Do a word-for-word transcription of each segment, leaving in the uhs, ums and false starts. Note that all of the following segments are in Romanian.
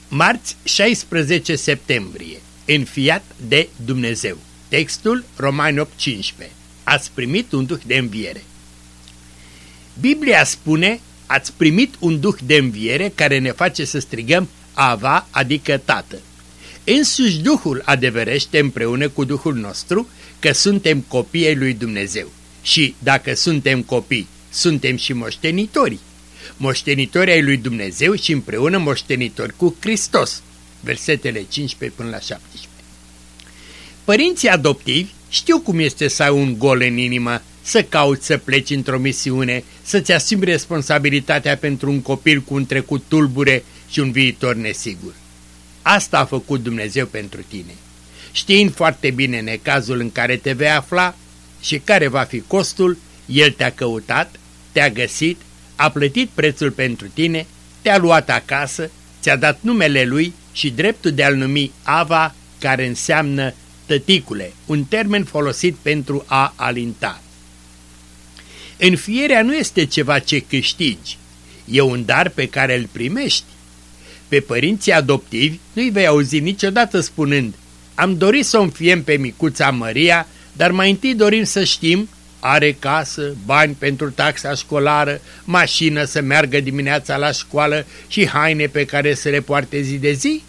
Marți, șaisprezece septembrie. Înfiat de Dumnezeu. Textul Romani opt cincisprezece. Ați primit un duh de înviere. Biblia spune: ați primit un duh de înviere care ne face să strigăm Ava, adică Tată. Însuși Duhul adeverește împreună cu Duhul nostru că suntem copii ai lui Dumnezeu. Și dacă suntem copii, suntem și moștenitori. Moștenitori ai lui Dumnezeu și împreună moștenitori cu Hristos. Versetele cincisprezece până la șaptesprezece. Părinții adoptivi știu cum este să ai un gol în inimă, să cauți să pleci într-o misiune, să-ți asumi responsabilitatea pentru un copil cu un trecut tulbure și un viitor nesigur. Asta a făcut Dumnezeu pentru tine. Știind foarte bine necazul în care te vei afla și care va fi costul, El te-a căutat, te-a găsit, a plătit prețul pentru tine, te-a luat acasă, ți-a dat numele Lui și dreptul de a-L numi Ava, care înseamnă tăticule, un termen folosit pentru a alinta. Înfierea nu este ceva ce câștigi, e un dar pe care îl primești. Pe părinții adoptivi nu-i vei auzi niciodată spunând: am dorit să o înfiem pe micuța Maria, dar mai întâi dorim să știm, are casă, bani pentru taxa școlară, mașină să meargă dimineața la școală și haine pe care să le poarte zi de zi?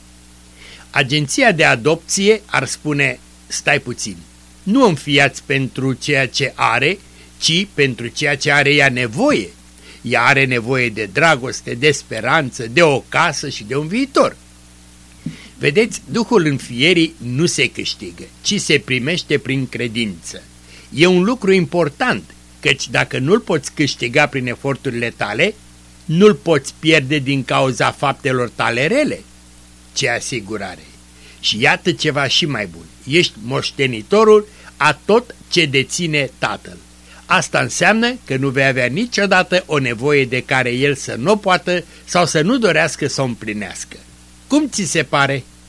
Agenția de adopție ar spune: stai puțin, nu înfiați pentru ceea ce are, ci pentru ceea ce are ea nevoie. Ea are nevoie de dragoste, de speranță, de o casă și de un viitor. Vedeți, Duhul înfierii nu se câștigă, ci se primește prin credință. E un lucru important, căci dacă nu-l poți câștiga prin eforturile tale, nu-l poți pierde din cauza faptelor tale rele. Ce asigurare! Și iată ceva și mai bun, ești moștenitorul a tot ce deține Tatăl. Asta înseamnă că nu vei avea niciodată o nevoie de care El să nu poată sau să nu dorească să o împlinească. Cum ți se pare?